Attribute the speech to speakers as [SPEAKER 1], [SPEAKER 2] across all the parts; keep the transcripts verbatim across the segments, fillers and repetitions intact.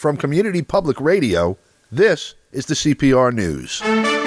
[SPEAKER 1] From Community Public Radio, this is the C P R News.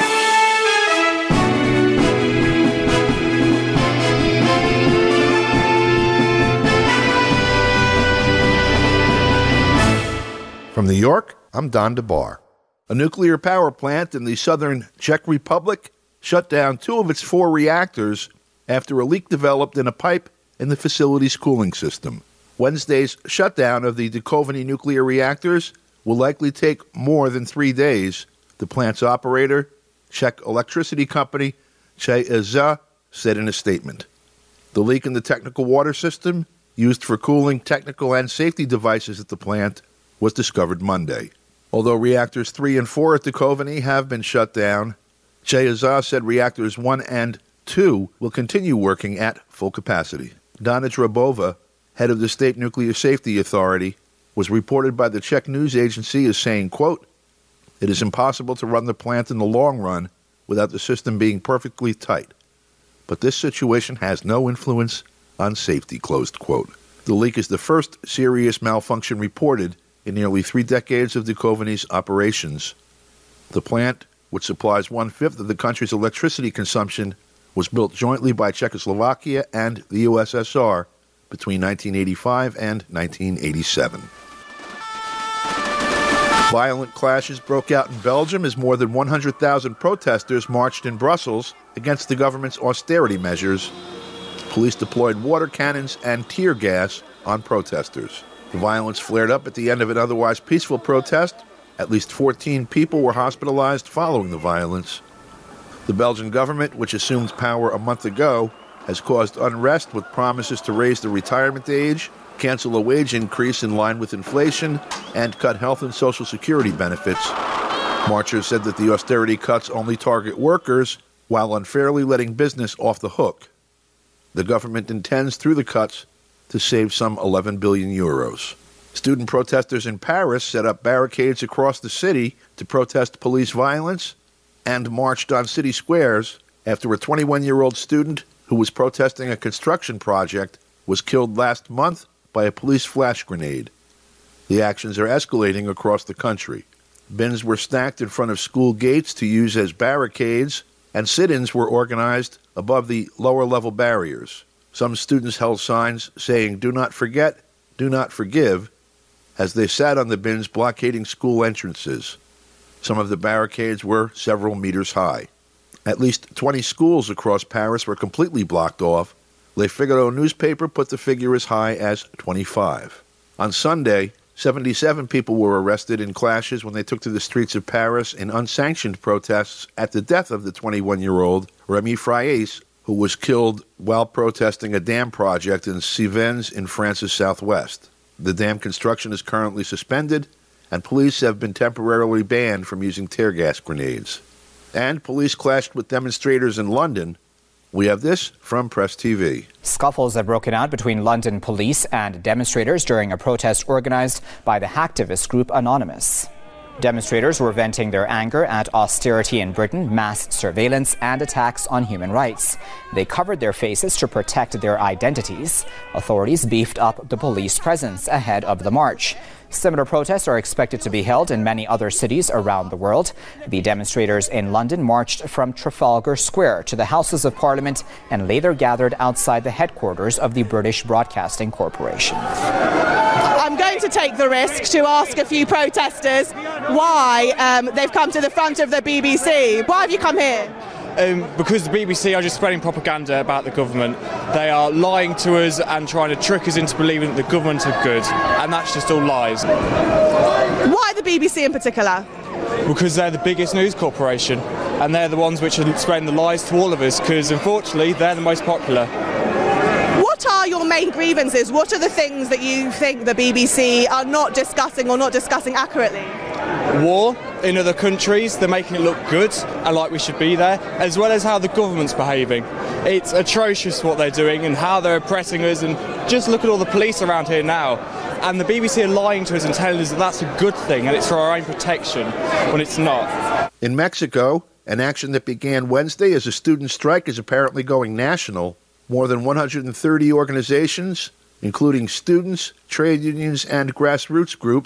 [SPEAKER 1] From New York, I'm Don DeBar. A nuclear power plant in the southern Czech Republic shut down two of its four reactors after a leak developed in a pipe in the facility's cooling system. Wednesday's shutdown of the Dukovany nuclear reactors will likely take more than three days, the plant's operator, Czech electricity company Č E Z, said in a statement. The leak in the technical water system, used for cooling technical and safety devices at the plant, was discovered Monday. Although reactors three and four at Dukovany have been shut down, Č E Z said reactors one and two will continue working at full capacity. Dana Drobova, head of the State Nuclear Safety Authority, was reported by the Czech news agency as saying, quote, "It is impossible to run the plant in the long run without the system being perfectly tight. But this situation has no influence on safety," closed quote. The leak is the first serious malfunction reported in nearly three decades of Dukovany's operations. The plant, which supplies one-fifth of the country's electricity consumption, was built jointly by Czechoslovakia and the U S S R between nineteen eighty-five and nineteen eighty-seven. Violent clashes broke out in Belgium as more than one hundred thousand protesters marched in Brussels against the government's austerity measures. Police deployed water cannons and tear gas on protesters. The violence flared up at the end of an otherwise peaceful protest. At least fourteen people were hospitalized following the violence. The Belgian government, which assumed power a month ago, has caused unrest with promises to raise the retirement age, cancel a wage increase in line with inflation, and cut health and social security benefits. Marchers said that the austerity cuts only target workers while unfairly letting business off the hook. The government intends, through the cuts, to save some eleven billion euros. Student protesters in Paris set up barricades across the city to protest police violence and marched on city squares after a twenty-one-year-old student who was protesting a construction project was killed last month by a police flash grenade. The actions are escalating across the country. Bins were stacked in front of school gates to use as barricades, and sit-ins were organized above the lower-level barriers. Some students held signs saying, "Do not forget, do not forgive," as they sat on the bins blockading school entrances. Some of the barricades were several meters high. At least twenty schools across Paris were completely blocked off. Le Figaro newspaper put the figure as high as twenty-five. On Sunday, seventy-seven people were arrested in clashes when they took to the streets of Paris in unsanctioned protests at the death of the twenty-one-year-old Rémi Fraisse, who was killed while protesting a dam project in Cévennes in France's southwest. The dam construction is currently suspended, and police have been temporarily banned from using tear gas grenades. And police clashed with demonstrators in London. We have this from Press T V.
[SPEAKER 2] Scuffles have broken out between London police and demonstrators during a protest organized by the hacktivist group Anonymous. Demonstrators were venting their anger at austerity in Britain, mass surveillance, and attacks on human rights. They covered their faces to protect their identities. Authorities beefed up the police presence ahead of the march. Similar protests are expected to be held in many other cities around the world. The demonstrators in London marched from Trafalgar Square to the Houses of Parliament and later gathered outside the headquarters of the British Broadcasting Corporation.
[SPEAKER 3] I'm going to take the risk to ask a few protesters why um, they've come to the front of the B B C. Why have you come here?
[SPEAKER 4] Um, because the B B C are just spreading propaganda about the government. They are lying to us and trying to trick us into believing that the government are good, and that's just all lies.
[SPEAKER 3] Why the B B C in particular?
[SPEAKER 4] Because they're the biggest news corporation, and they're the ones which are spreading the lies to all of us, because unfortunately they're the most popular.
[SPEAKER 3] What are your main grievances? What are the things that you think the B B C are not discussing or not discussing accurately?
[SPEAKER 4] War in other countries, they're making it look good and like we should be there, as well as how the government's behaving. It's atrocious what they're doing and how they're oppressing us, and just look at all the police around here now. And the B B C are lying to us and telling us that that's a good thing and it's for our own protection, when it's not.
[SPEAKER 1] In Mexico, an action that began Wednesday as a student strike is apparently going national. More than one hundred thirty organizations, including students, trade unions, and grassroots groups,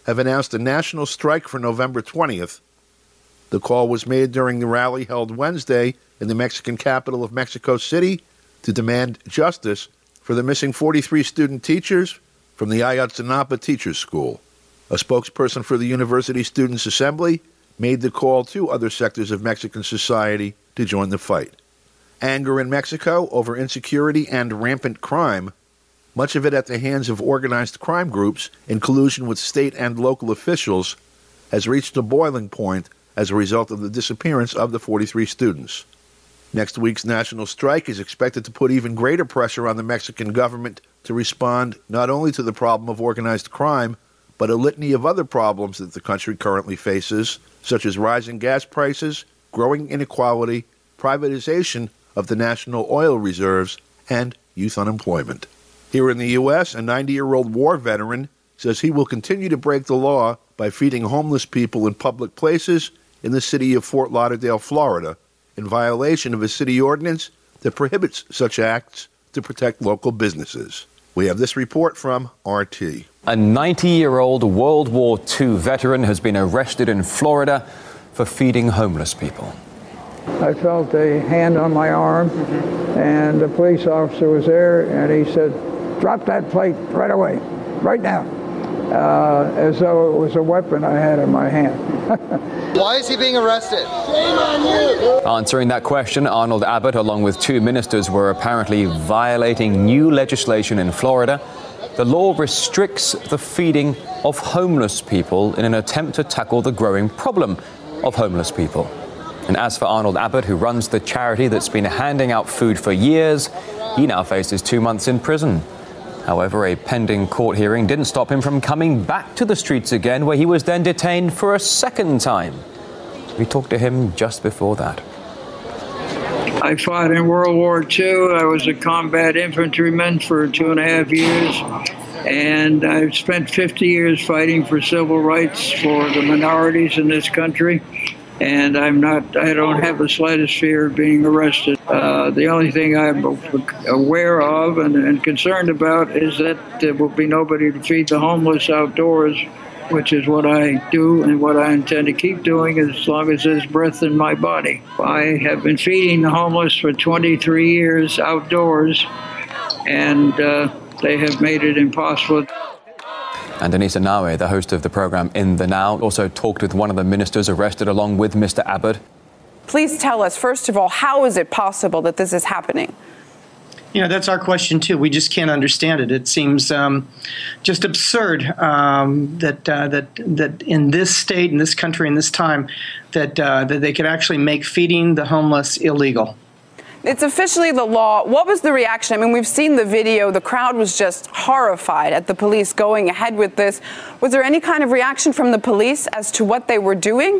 [SPEAKER 1] have announced a national strike for November twentieth. The call was made during the rally held Wednesday in the Mexican capital of Mexico City to demand justice for the missing forty-three student teachers from the Ayotzinapa Teachers School. A spokesperson for the University Students' Assembly made the call to other sectors of Mexican society to join the fight. Anger in Mexico over insecurity and rampant crime, much of it at the hands of organized crime groups in collusion with state and local officials, has reached a boiling point as a result of the disappearance of the forty-three students. Next week's national strike is expected to put even greater pressure on the Mexican government to respond not only to the problem of organized crime, but a litany of other problems that the country currently faces, such as rising gas prices, growing inequality, privatization of the national oil reserves, and youth unemployment. Here in the U S, a ninety-year-old war veteran says he will continue to break the law by feeding homeless people in public places in the city of Fort Lauderdale, Florida, in violation of a city ordinance that prohibits such acts to protect local businesses. We have this report from R T.
[SPEAKER 5] A ninety-year-old World War Two veteran has been arrested in Florida for feeding homeless people.
[SPEAKER 6] I felt a hand on my arm, and the police officer was there, and he said, "Drop that plate right away, right now," uh, as though it was a weapon I had in my hand.
[SPEAKER 7] Why is he being arrested?
[SPEAKER 6] Shame on you!
[SPEAKER 5] Answering that question, Arnold Abbott, along with two ministers, were apparently violating new legislation in Florida. The law restricts the feeding of homeless people in an attempt to tackle the growing problem of homeless people. And as for Arnold Abbott, who runs the charity that's been handing out food for years, he now faces two months in prison. However, a pending court hearing didn't stop him from coming back to the streets again, where he was then detained for a second time. We talked to him just before that.
[SPEAKER 6] I fought in World War Two. I was a combat infantryman for two and a half years. And I've spent fifty years fighting for civil rights for the minorities in this country. And I'm not, I don't have the slightest fear of being arrested. Uh, the only thing I'm aware of and, and concerned about is that there will be nobody to feed the homeless outdoors, which is what I do and what I intend to keep doing as long as there's breath in my body. I have been feeding the homeless for twenty-three years outdoors, and uh, they have made it impossible.
[SPEAKER 5] And Denise Inawe, the host of the program In the Now, also talked with one of the ministers arrested along with Mister Abbott.
[SPEAKER 8] Please tell us, first of all, how is it possible that this is happening?
[SPEAKER 9] You know, that's our question, too. We just can't understand it. It seems um, just absurd um, that uh, that that in this state, in this country, in this time, that uh, that they could actually make feeding the homeless illegal.
[SPEAKER 8] It's officially the law. What was the reaction? I mean, we've seen the video. The crowd was just horrified at the police going ahead with this. Was there any kind of reaction from the police as to what they were doing?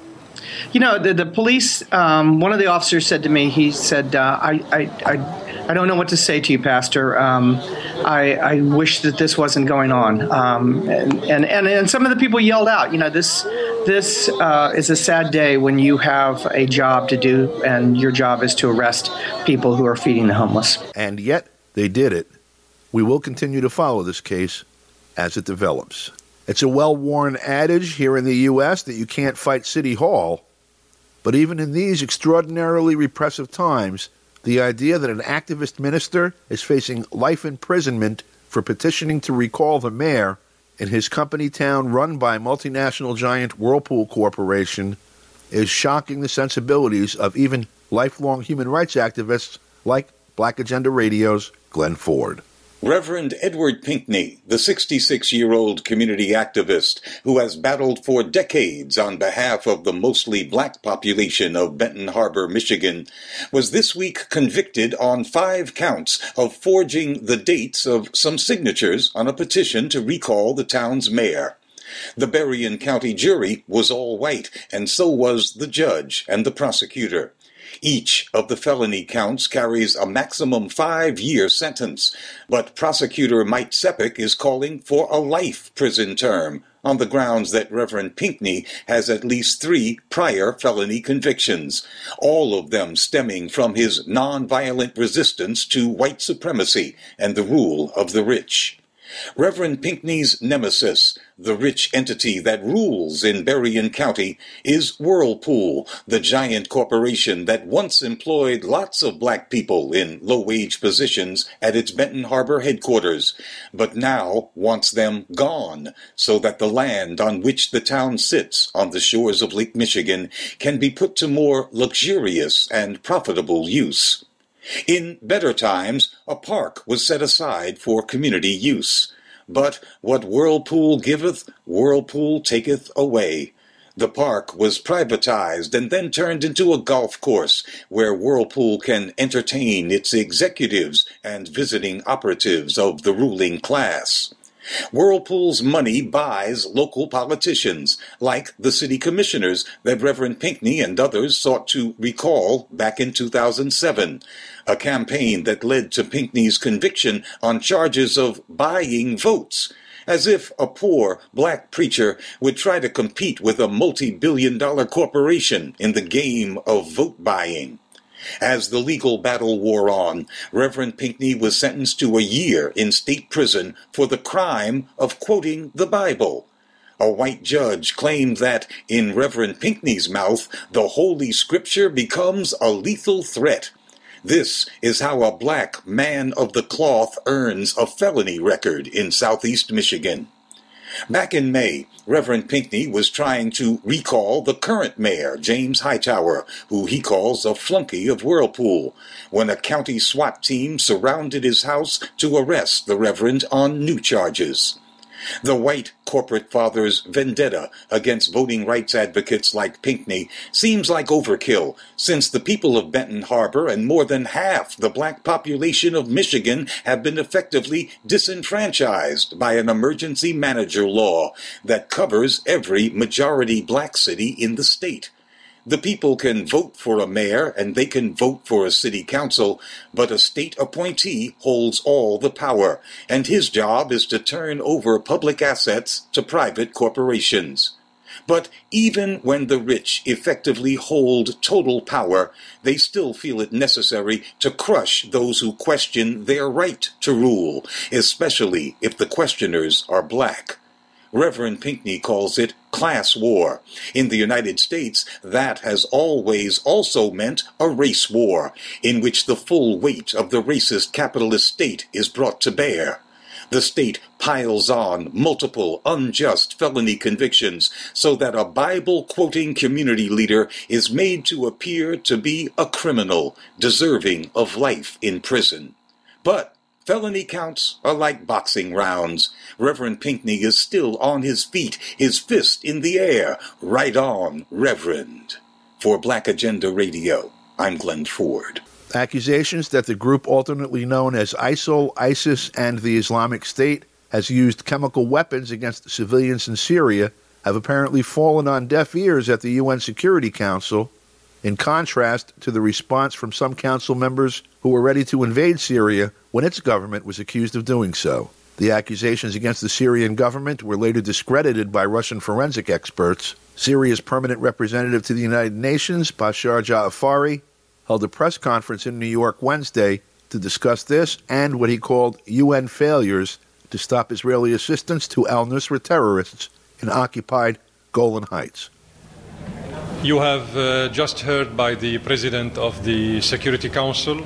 [SPEAKER 9] You know, the, the police, um, one of the officers said to me, he said, uh, I, I, I, I don't know what to say to you, Pastor. Um, I, I wish that this wasn't going on. Um, and, and, and, and some of the people yelled out, you know, this this uh, is a sad day when you have a job to do and your job is to arrest people who are feeding the homeless.
[SPEAKER 1] And yet they did it. We will continue to follow this case as it develops. It's a well-worn adage here in the U S that you can't fight City Hall. But even in these extraordinarily repressive times, the idea that an activist minister is facing life imprisonment for petitioning to recall the mayor in his company town run by multinational giant Whirlpool Corporation is shocking the sensibilities of even lifelong human rights activists like Black Agenda Radio's Glenn Ford.
[SPEAKER 10] Reverend Edward Pinkney, the sixty-six-year-old community activist who has battled for decades on behalf of the mostly black population of Benton Harbor, Michigan, was this week convicted on five counts of forging the dates of some signatures on a petition to recall the town's mayor. The Berrien County jury was all white, and so was the judge and the prosecutor. Each of the felony counts carries a maximum five-year sentence, but prosecutor Mike Sepik is calling for a life prison term on the grounds that Reverend Pinkney has at least three prior felony convictions, all of them stemming from his nonviolent resistance to white supremacy and the rule of the rich. Reverend Pinckney's nemesis, the rich entity that rules in Berrien County, is Whirlpool, the giant corporation that once employed lots of black people in low-wage positions at its Benton Harbor headquarters, but now wants them gone so that the land on which the town sits on the shores of Lake Michigan can be put to more luxurious and profitable use. In better times, a park was set aside for community use. But what Whirlpool giveth, Whirlpool taketh away. The park was privatized and then turned into a golf course where Whirlpool can entertain its executives and visiting operatives of the ruling class. Whirlpool's money buys local politicians, like the city commissioners that Reverend Pinckney and others sought to recall back in two thousand seven, a campaign that led to Pinckney's conviction on charges of buying votes, as if a poor black preacher would try to compete with a multi-billion dollar corporation in the game of vote buying. As the legal battle wore on, Reverend Pinckney was sentenced to a year in state prison for the crime of quoting the Bible. A white judge claimed that, in Reverend Pinckney's mouth, the Holy Scripture becomes a lethal threat. This is how a black man of the cloth earns a felony record in Southeast Michigan. Back in May, Reverend Pinckney was trying to recall the current mayor, James Hightower, who he calls a flunky of Whirlpool, when a county SWAT team surrounded his house to arrest the Reverend on new charges. The white corporate father's vendetta against voting rights advocates like Pinckney seems like overkill, since the people of Benton Harbor and more than half the black population of Michigan have been effectively disenfranchised by an emergency manager law that covers every majority black city in the state. The people can vote for a mayor and they can vote for a city council, but a state appointee holds all the power, and his job is to turn over public assets to private corporations. But even when the rich effectively hold total power, they still feel it necessary to crush those who question their right to rule, especially if the questioners are black. Reverend Pinckney calls it class war. In the United States, that has always also meant a race war, in which the full weight of the racist capitalist state is brought to bear. The state piles on multiple unjust felony convictions so that a Bible-quoting community leader is made to appear to be a criminal, deserving of life in prison. But felony counts are like boxing rounds. Reverend Pinckney is still on his feet, his fist in the air. Right on, Reverend. For Black Agenda Radio, I'm Glenn Ford.
[SPEAKER 1] Accusations that the group alternately known as ISIL, ISIS, and the Islamic State has used chemical weapons against civilians in Syria have apparently fallen on deaf ears at the U N Security Council, in contrast to the response from some council members who were ready to invade Syria when its government was accused of doing so. The accusations against the Syrian government were later discredited by Russian forensic experts. Syria's permanent representative to the United Nations, Bashar Ja'afari, held a press conference in New York Wednesday to discuss this and what he called U N failures to stop Israeli assistance to al-Nusra terrorists in occupied Golan Heights.
[SPEAKER 11] You have uh, just heard by the President of the Security Council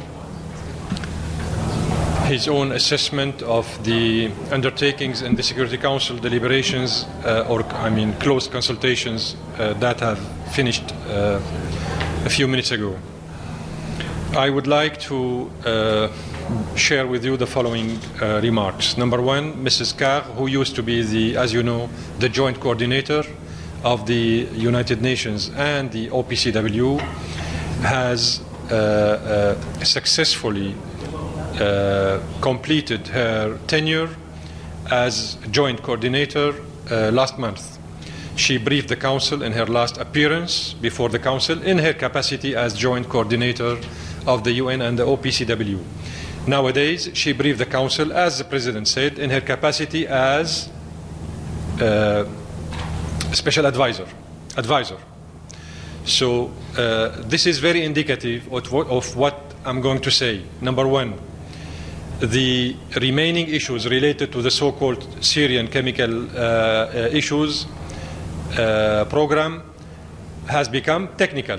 [SPEAKER 11] his own assessment of the undertakings in the Security Council deliberations, uh, or I mean closed consultations uh, that have finished uh, a few minutes ago. I would like to uh, share with you the following uh, remarks. Number one, Missus Carr, who used to be the, as you know, the joint coordinator of the United Nations and the O P C W, has uh, uh, successfully uh, completed her tenure as joint coordinator uh, last month. She briefed the Council in her last appearance before the Council in her capacity as joint coordinator of the U N and the O P C W. Nowadays, she briefed the Council, as the President said, in her capacity as uh, special advisor. advisor. So uh, this is very indicative of what, of what I'm going to say. Number one, the remaining issues related to the so-called Syrian chemical uh, uh, issues uh, program has become technical.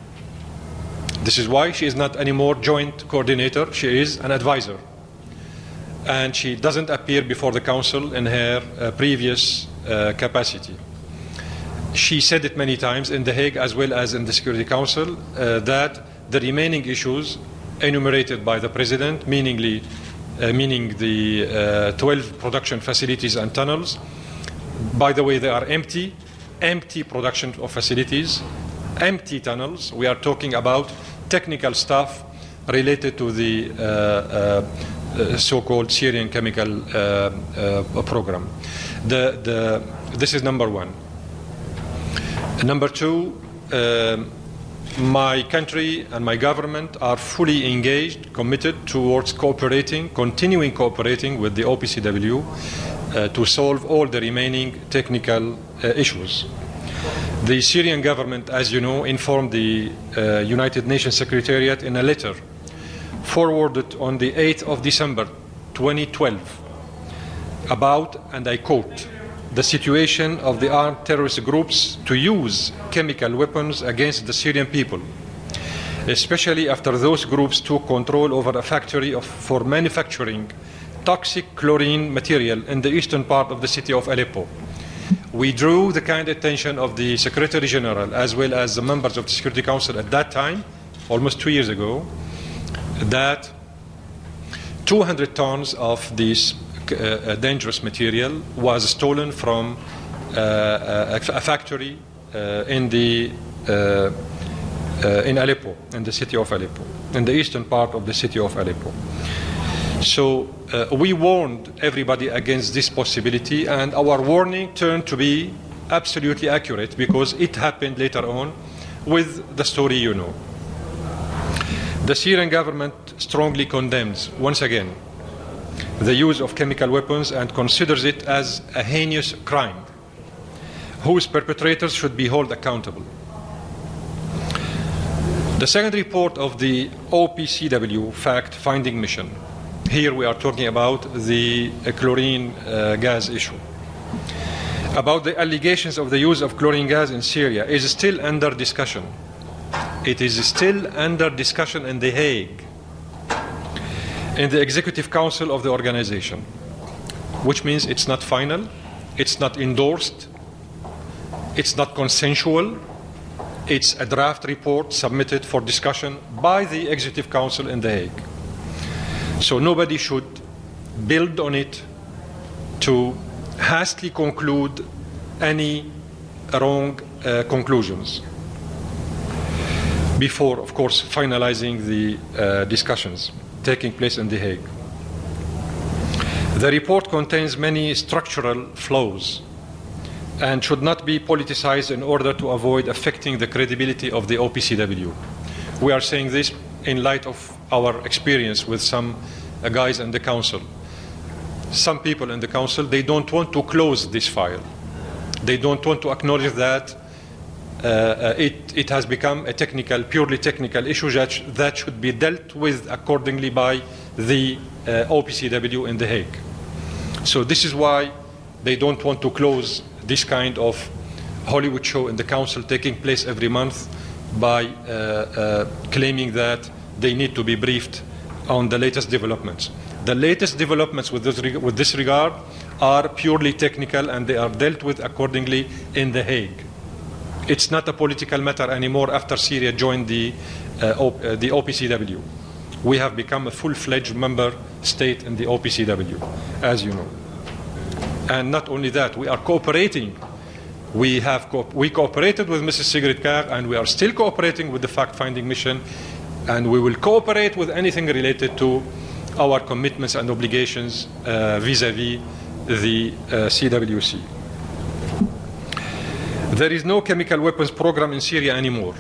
[SPEAKER 11] This is why she is not anymore joint coordinator, she is an advisor. And she doesn't appear before the Council in her uh, previous uh, capacity. She said it many times in The Hague as well as in the Security Council uh, that the remaining issues enumerated by the President, meaningly, uh, meaning the uh, twelve production facilities and tunnels, by the way, they are empty, empty production of facilities, empty tunnels. We are talking about technical stuff related to the uh, uh, uh, so-called Syrian chemical uh, uh, program. The, the, this is number one. Number two, uh, my country and my government are fully engaged, committed towards cooperating, continuing cooperating with the O P C W uh, to solve all the remaining technical uh, issues. The Syrian government, as you know, informed the uh, United Nations Secretariat in a letter forwarded on the eighth of December twenty twelve about, and I quote, the situation of the armed terrorist groups to use chemical weapons against the Syrian people, especially after those groups took control over a factory of, for manufacturing toxic chlorine material in the eastern part of the city of Aleppo. We drew the kind attention of the Secretary General as well as the members of the Security Council at that time, almost two years ago, that two hundred tons of this uh, dangerous material was stolen from uh, a, a factory uh, in the uh, uh, in Aleppo, in the city of Aleppo, in the eastern part of the city of Aleppo. So uh, we warned everybody against this possibility, and our warning turned to be absolutely accurate because it happened later on with the story you know. The Syrian government strongly condemns, once again, the use of chemical weapons and considers it as a heinous crime, whose perpetrators should be held accountable. The second report of the O P C W fact-finding mission, here we are talking about the uh, chlorine uh, gas issue, about the allegations of the use of chlorine gas in Syria is still under discussion. It is still under discussion in The Hague, in the Executive Council of the organization, which means it's not final, it's not endorsed, it's not consensual, it's a draft report submitted for discussion by the Executive Council in The Hague. So nobody should build on it to hastily conclude any wrong uh, conclusions before, of course, finalizing the uh, discussions taking place in The Hague. The report contains many structural flaws and should not be politicized in order to avoid affecting the credibility of the O P C W. We are saying this in light of our experience with some uh, guys in the Council. Some people in the Council, they don't want to close this file. They don't want to acknowledge that Uh, uh, it, it has become a technical, purely technical issue that, sh that should be dealt with accordingly by the uh, O P C W in The Hague. So this is why they don't want to close this kind of Hollywood show in the Council taking place every month by uh, uh, claiming that they need to be briefed on the latest developments. The latest developments with this, reg with this regard are purely technical and they are dealt with accordingly in The Hague. It's not a political matter anymore after Syria joined the, uh, o uh, the O P C W. We have become a full-fledged member state in the O P C W, as you know. And not only that, we are cooperating. We, have co we cooperated with Missus Sigrid Kaag, and we are still cooperating with the fact-finding mission, and we will cooperate with anything related to our commitments and obligations vis-à-vis uh, -vis the uh, C W C. There is no chemical weapons program in Syria anymore.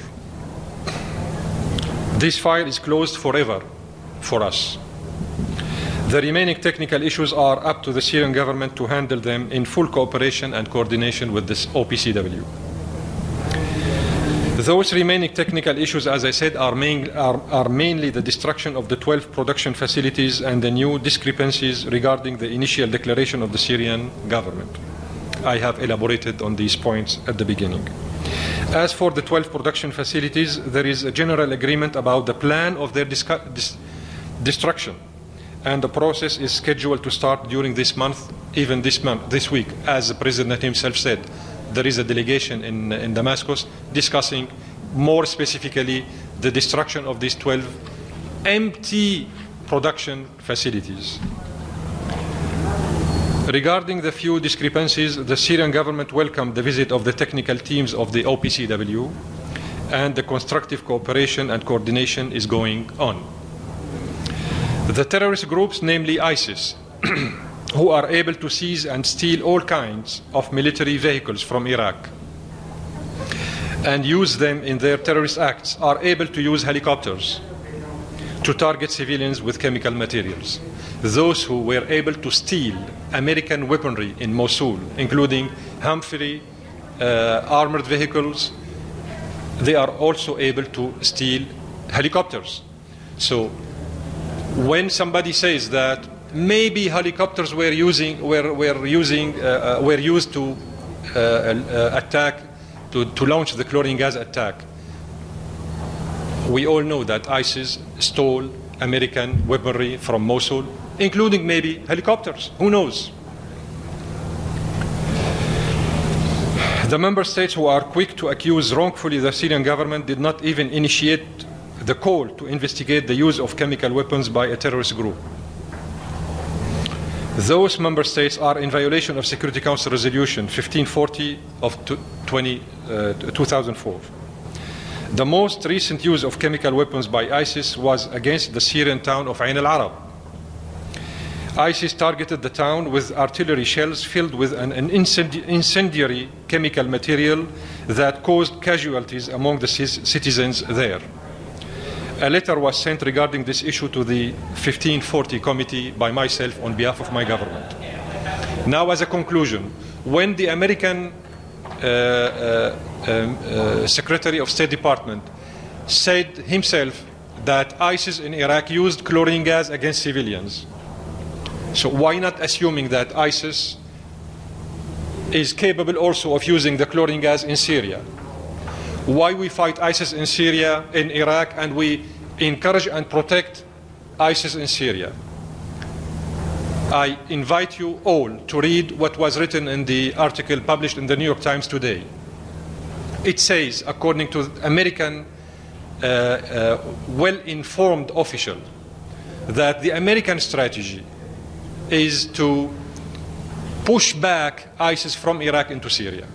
[SPEAKER 11] This file is closed forever for us. The remaining technical issues are up to the Syrian government to handle them in full cooperation and coordination with this O P C W. Those remaining technical issues, as I said, are, main, are, are mainly the destruction of the twelve production facilities and the new discrepancies regarding the initial declaration of the Syrian government. I have elaborated on these points at the beginning. As for the twelve production facilities, there is a general agreement about the plan of their dis destruction, and the process is scheduled to start during this month, even this month, this week, as the President himself said. There is a delegation in, in Damascus discussing more specifically the destruction of these twelve empty production facilities. Regarding the few discrepancies, the Syrian government welcomed the visit of the technical teams of the O P C W, and the constructive cooperation and coordination is going on. The terrorist groups, namely ISIS, who are able to seize and steal all kinds of military vehicles from Iraq and use them in their terrorist acts, are able to use helicopters to target civilians with chemical materials. Those who were able to steal American weaponry in Mosul, including Humphrey uh, armored vehicles, they are also able to steal helicopters. So when somebody says that maybe helicopters were using were were using uh, uh, were used to uh, uh, attack to, to launch the chlorine gas attack, we all know that ISIS stole American weaponry from Mosul, including maybe helicopters. Who knows? The member states who are quick to accuse wrongfully the Syrian government did not even initiate the call to investigate the use of chemical weapons by a terrorist group. Those member states are in violation of Security Council Resolution fifteen forty of two thousand four. The most recent use of chemical weapons by ISIS was against the Syrian town of Ain al-Arab. ISIS targeted the town with artillery shells filled with an, an incendi incendiary chemical material that caused casualties among the citizens there. A letter was sent regarding this issue to the fifteen forty committee by myself on behalf of my government. Now, as a conclusion, when the American uh, uh, um, uh, Secretary of State Department said himself that ISIS in Iraq used chlorine gas against civilians, so why not assuming that ISIS is capable also of using the chlorine gas in Syria? Why we fight ISIS in Syria, in Iraq, and we encourage and protect ISIS in Syria? I invite you all to read what was written in the article published in the New York Times today. It says, according to American uh, uh, well-informed official, that the American strategy is to push back ISIS from Iraq into Syria.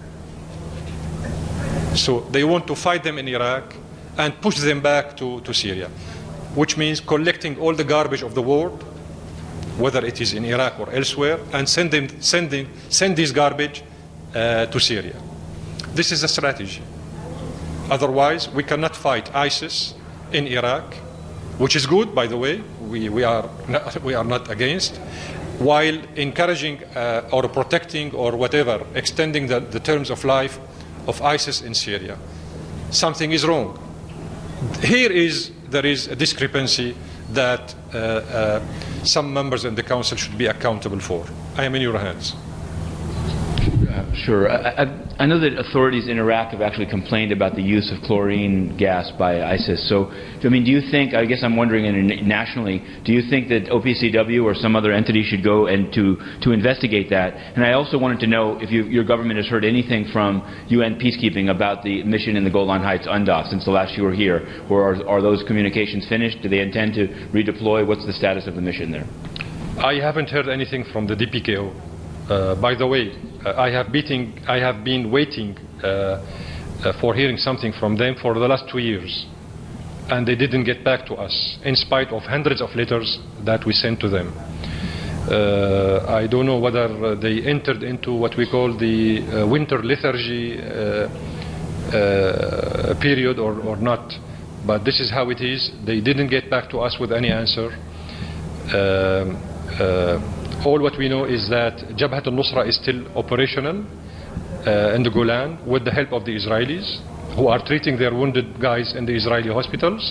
[SPEAKER 11] So they want to fight them in Iraq and push them back to, to Syria, which means collecting all the garbage of the world, whether it is in Iraq or elsewhere, and send, them, send, them, send this garbage uh, to Syria. This is a strategy. Otherwise, we cannot fight ISIS in Iraq, which is good, by the way. We, we, are, not, we are not against, while encouraging uh, or protecting or whatever, extending the, the terms of life of ISIS in Syria. Something is wrong. Here is, there is a discrepancy that uh, uh, some members in the council should be accountable for. I am in your hands.
[SPEAKER 12] Uh, sure. I, I, I know that authorities in Iraq have actually complained about the use of chlorine gas by ISIS. So, I mean, do you think, I guess I'm wondering nationally, do you think that O P C W or some other entity should go and to, to investigate that? And I also wanted to know if you, your government has heard anything from U N peacekeeping about the mission in the Golan Heights, U N D O F, since the last you were here. Or are, are those communications finished? Do they intend to redeploy? What's the status of the mission there?
[SPEAKER 11] I haven't heard anything from the D P K O. Uh, by the way, uh, I, have beating, I have been waiting uh, uh, for hearing something from them for the last two years. And they didn't get back to us, in spite of hundreds of letters that we sent to them. Uh, I don't know whether uh, they entered into what we call the uh, winter lethargy uh, uh, period or, or not. But this is how it is. They didn't get back to us with any answer. Um, uh, All what we know is that Jabhat al-Nusra is still operational uh, in the Golan with the help of the Israelis, who are treating their wounded guys in the Israeli hospitals.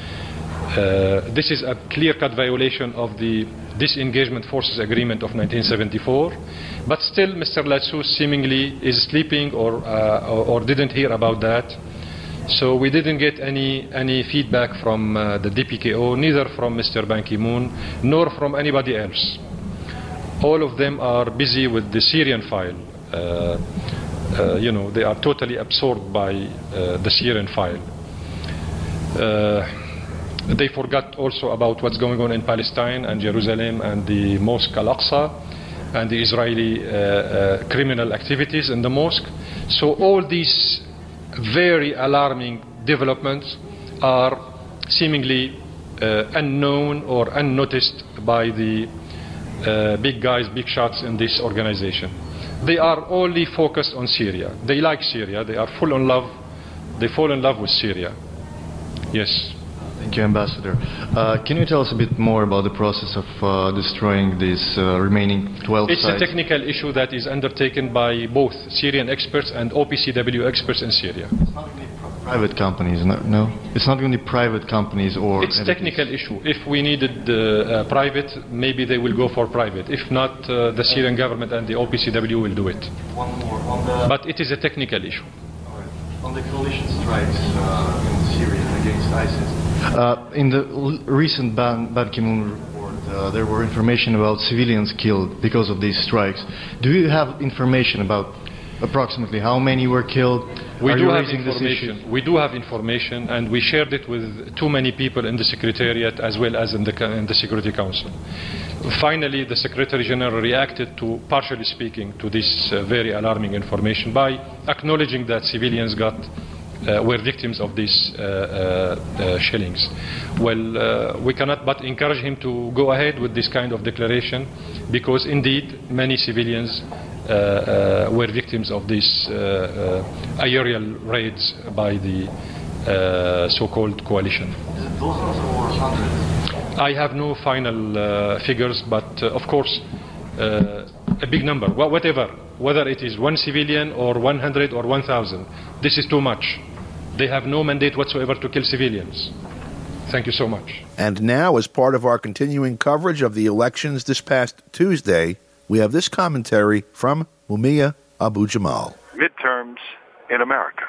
[SPEAKER 11] Uh, this is a clear-cut violation of the Disengagement Forces Agreement of nineteen seventy-four, but still Mister Ladsous seemingly is sleeping or, uh, or, or didn't hear about that. So we didn't get any, any feedback from uh, the D P K O, neither from Mister Ban Ki-moon, nor from anybody else. All of them are busy with the Syrian file. Uh, uh, you know, they are totally absorbed by uh, the Syrian file. Uh, They forgot also about what's going on in Palestine and Jerusalem and the Mosque Al-Aqsa and the Israeli uh, uh, criminal activities in the mosque. So all these very alarming developments are seemingly uh, unknown or unnoticed by the uh, big guys, big shots in this organization. They are only focused on Syria. They like Syria. They are full in love. They fall in love with Syria. Yes.
[SPEAKER 13] Thank you, Ambassador. Uh, can you tell us a bit more about the process of uh, destroying these uh, remaining twelve
[SPEAKER 11] it's
[SPEAKER 13] sites?
[SPEAKER 11] It's a technical issue that is undertaken by both Syrian experts and O P C W experts in Syria.
[SPEAKER 13] It's not going to be private companies, no? no? It's not going to be private companies or...
[SPEAKER 11] It's a technical issue. If we needed uh, uh, private, maybe they will go for private. If not, uh, the Syrian government and the O P C W will do it.
[SPEAKER 13] One more. On the...
[SPEAKER 11] But it is a technical issue.
[SPEAKER 13] All right. On the coalition strikes uh, in Syria against ISIS, Uh, in the l- recent Ban, Ban Ki-moon report, uh, there were information about civilians killed because of these strikes. Do you have information about approximately how many were killed?
[SPEAKER 11] We
[SPEAKER 13] Are
[SPEAKER 11] do
[SPEAKER 13] you
[SPEAKER 11] have
[SPEAKER 13] raising this issue?
[SPEAKER 11] information. We do have information, and we shared it with too many people in the Secretariat as well as in the, in the Security Council. Finally, the Secretary General reacted to, partially speaking, to this uh, very alarming information by acknowledging that civilians got Uh, were victims of these uh, uh, uh, shellings. Well, uh, we cannot but encourage him to go ahead with this kind of declaration, because indeed many civilians uh, uh, were victims of these uh, uh, aerial raids by the uh, so-called coalition. I have no final uh, figures, but uh, of course uh, a big number, Wh- whatever, whether it is one civilian or one hundred or one thousand, this is too much. They have no mandate whatsoever to kill civilians. Thank you so much.
[SPEAKER 1] And now, as part of our continuing coverage of the elections this past Tuesday, we have this commentary from Mumia Abu Jamal.
[SPEAKER 14] Midterms in America.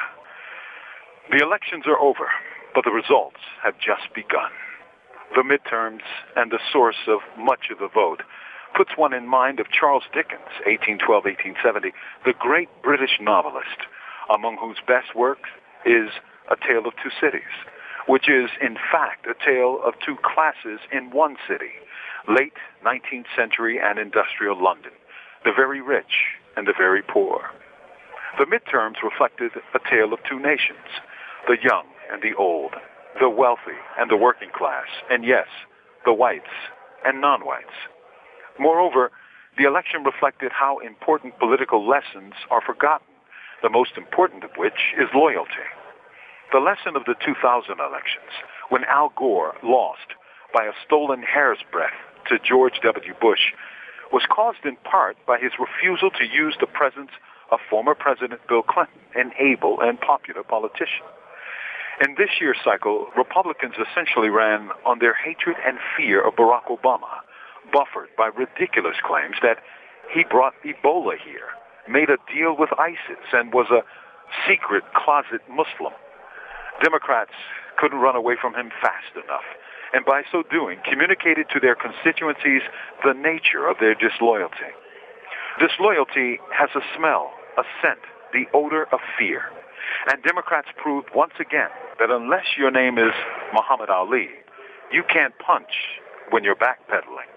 [SPEAKER 14] The elections are over, but the results have just begun. The midterms and the source of much of the vote puts one in mind of Charles Dickens, eighteen twelve to eighteen seventy, the great British novelist, among whose best works is A Tale of Two Cities, which is, in fact, a tale of two classes in one city, late nineteenth century and industrial London, the very rich and the very poor. The midterms reflected a tale of two nations, the young and the old, the wealthy and the working class, and yes, the whites and non-whites. Moreover, the election reflected how important political lessons are forgotten, the most important of which is loyalty. The lesson of the two thousand elections, when Al Gore lost by a stolen hair's breadth to George W. Bush, was caused in part by his refusal to use the presence of former President Bill Clinton, an able and popular politician. In this year's cycle, Republicans essentially ran on their hatred and fear of Barack Obama, buffered by ridiculous claims that he brought Ebola here, made a deal with ISIS, and was a secret closet Muslim. Democrats couldn't run away from him fast enough, and by so doing, communicated to their constituencies the nature of their disloyalty. Disloyalty has a smell, a scent, the odor of fear. And Democrats proved once again that unless your name is Muhammad Ali, you can't punch when you're backpedaling.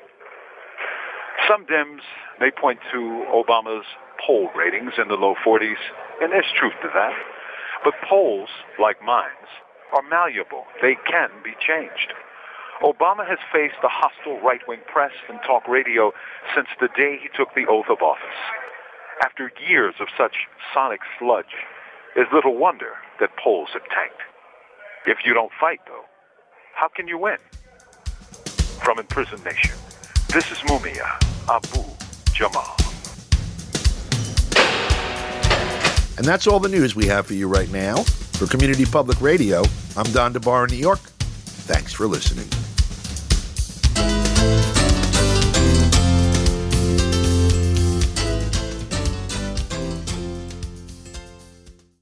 [SPEAKER 14] Some Dems may point to Obama's poll ratings in the low forties, and there's truth to that. But polls, like minds, are malleable. They can be changed. Obama has faced the hostile right-wing press and talk radio since the day he took the oath of office. After years of such sonic sludge, it's little wonder that polls have tanked. If you don't fight, though, how can you win? From Imprisoned Nation, this is Mumia Abu Jamal.
[SPEAKER 1] And that's all the news we have for you right now. For Community Public Radio, I'm Don DeBar in New York. Thanks for listening.